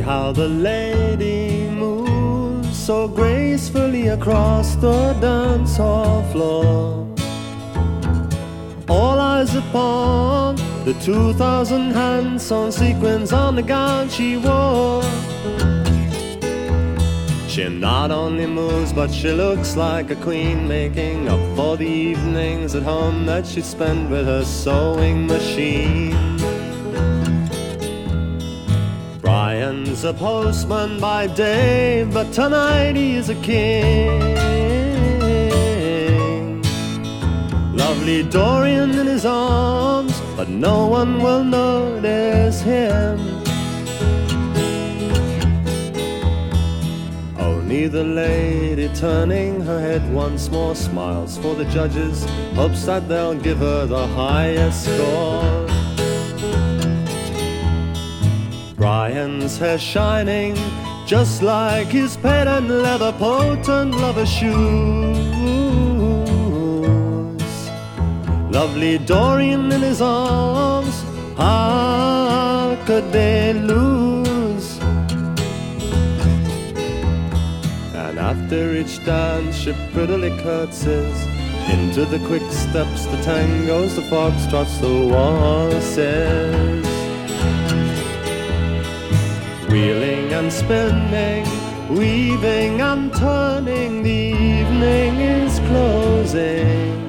how the lady moves so gracefully across the dance hall floor. All eyes upon the 2,000 hand-sewn sequins on the gown she wore. She not only moves, but she looks like a queen, making up for the evenings at home that she spent with her sewing machine. Brian's a postman by day, but tonight he is a king. Lovely Dorian in his arms, but no one will notice him. Only the lady, turning her head once more, smiles for the judges, hopes that they'll give her the highest score. Brian's hair shining just like his patent leather potent lover shoes. Lovely Dorian in his arms, how could they lose? And after each dance she prettily curtsies into the quick steps, the tangos, the foxtrots, the waltzes. Wheeling and spinning, weaving and turning, the evening is closing.